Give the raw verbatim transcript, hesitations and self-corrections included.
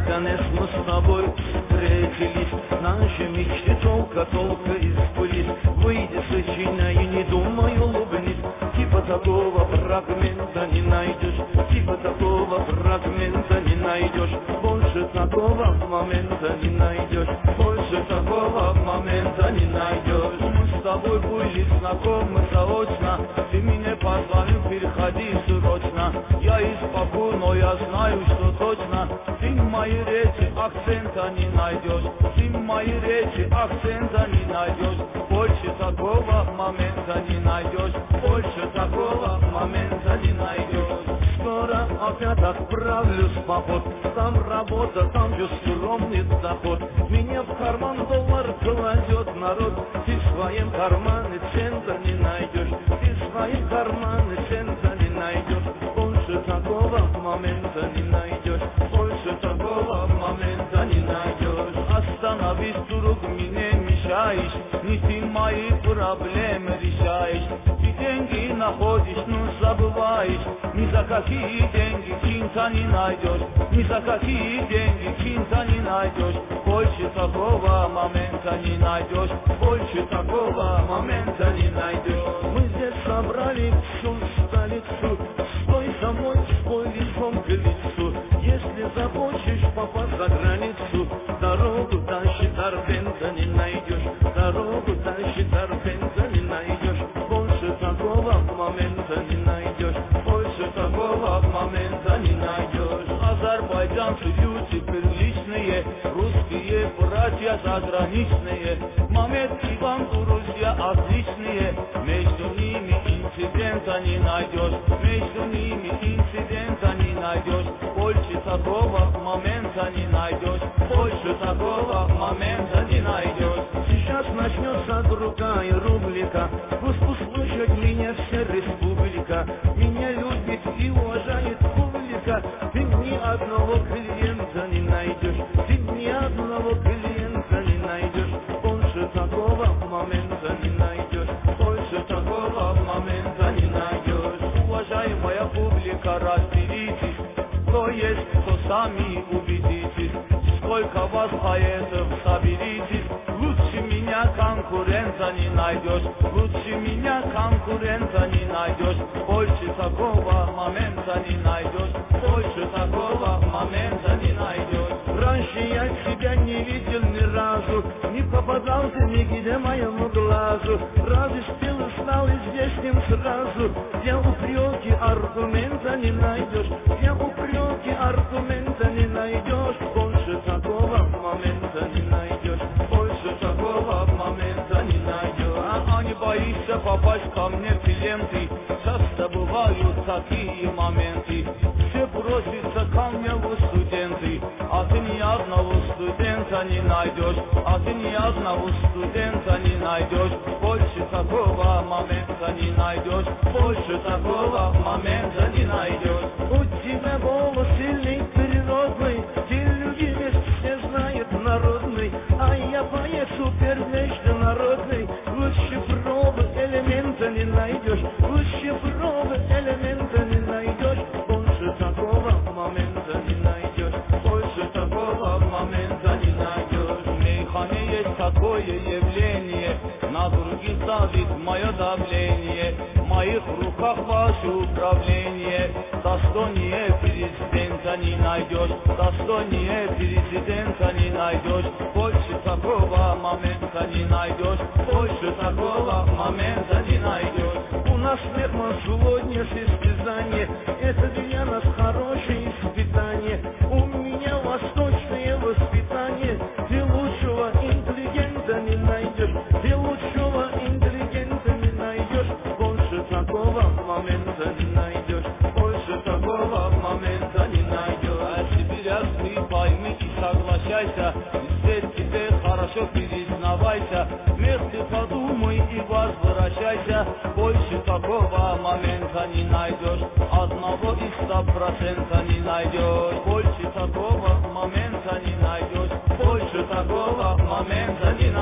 наконец мы с тобой встретились. Наши мечты только-только избылись. Выйди, сочиняй, не думай, улыбнись. Типа такого фрагмента не найдешь, типа такого фрагмента не найдешь. Больше такого момента не найдешь, больше такого момента не найдешь. Мы с тобой были знакомы заочно, ты меня позвонил, переходи срочно. Я из Баку, но я знаю, что точно ты в моей речи акцента не найдешь, ты в моей речи акцента не найдешь. Больше такого момента не найдешь, больше такого момента не найдешь. Скоро опять отправлюсь в поход, там работа, там же скромный доход. Меня в карман доллар кладет народ, ты в своем кармане цента не найдешь, ты в своем кармане цента не найдешь. Больше такого момента не найдешь, больше такого момента не найдешь. Остановись, друг, мне мешаешь, не ты мои проблемы решаешь. Ты деньги находишь, но забываешь, ни за какие деньги кинта не найдешь, ни за какие деньги кинта не найдешь. Больше такого момента не найдешь, больше такого момента не найдешь. Мы здесь собрали всю столицу, стой со мной, стой лицом к лицу. Если захочешь попасть за границу, дорогу дальше Дарбента не найдешь, дорогу дальше Дарбента не найдешь. Больше такого момента не найдешь, больше такого момента не найдешь. Азербайджанцы люди приличные, русские братья заграничные. Мамед и вам друзья отличные, между ними инцидента не найдешь, между ними инцидента не найдешь. Больше такого момента не найдешь, больше такого момента не найдешь. Сейчас начнется другая рубрика, пусть услышит меня вся республика. Меня любит и уважает публика. Ты ни одного клиента не найдешь, ты ни одного клиента не найдешь. Больше такого момента не найдешь, больше такого момента не найдешь. Уважаемая публика, разберитесь, кто есть, кто сами убедитесь. Сколько вас поэтов, соберитесь. Лучше меня конкурента не найдешь, лучше меня конкурента не найдешь. Больше такого момента не найдешь, больше такого момента не найдешь. Раньше я тебя не видел ни разу, не попадался нигде моему глазу. Разыскал и стал известен сразу. Я упреки аргумента не найдешь, я упреки аргумента не найдешь. Больше такого момента не найдешь, больше такого момента не найдешь. А, а не боишься попасть ко мне в клиенты? Часто бывают такие моменты. Все просятся ко мне в студенты, а ты ни одного студента не найдешь, а ты ни одного студента не найдешь. Больше такого момента не найдешь, больше такого момента не найдешь. У тебя голос сильный, природный, ты любимец, все знают народный, а я поэт супер международный. Лучше пробы элемента не найдешь, лучше пробы элемента не найдешь. Больше такого момента не найдешь, больше такого момента не найдешь. В мейхане есть такое явление, на других давит мое давление. В моих руках ваше управление, достойнее президента не найдешь, достойнее президента не найдешь. Больше такого момента не найдешь, больше такого момента не найдешь. У нас ферма сегодня состязание, это для нас хорошее испытание. У меня восточное воспитание, ты лучшего интеллигента не найдешь, ты лучшего интеллигента не найдешь. Больше такого момента не найдешь, больше такого момента не найдешь. А теперь ты пойми и соглашайся, здесь тебе хорошо признавайся. Вместе подумай и возвращайся. Больше такого момента не найдешь, одного и ста процента не найдешь. Больше такого момента не найдешь, больше такого момента не найдешь.